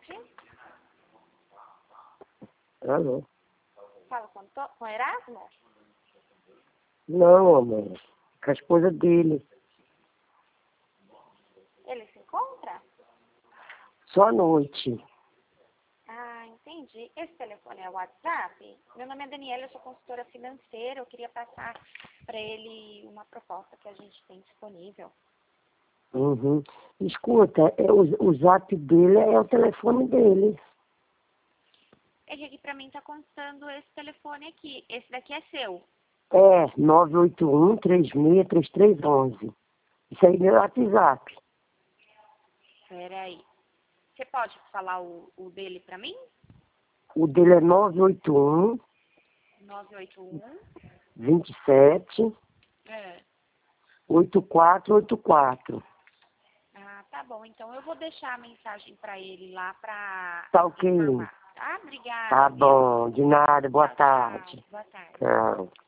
tarde. Alô? Fala com Erasmo? Não, amor. Com a esposa dele. Ele se encontra? Só à noite. Ah, entendi. Esse telefone é o WhatsApp? Meu nome é Daniela, eu sou consultora financeira. Eu queria passar para ele uma proposta que a gente tem disponível. Uhum. Escuta, o zap dele é o telefone dele. É que aqui para mim tá constando esse telefone aqui. Esse daqui é seu. É, 981-363311. Isso aí é meu WhatsApp. Peraí. Você pode falar o dele para mim? O dele é 981 981 27 É. 8484. Ah, tá bom. Então eu vou deixar a mensagem para ele lá para Tá ok. informar. Tá? Obrigada. Tá Viu? bom, de nada, boa Tchau, tarde. tchau. Boa tarde. Tchau.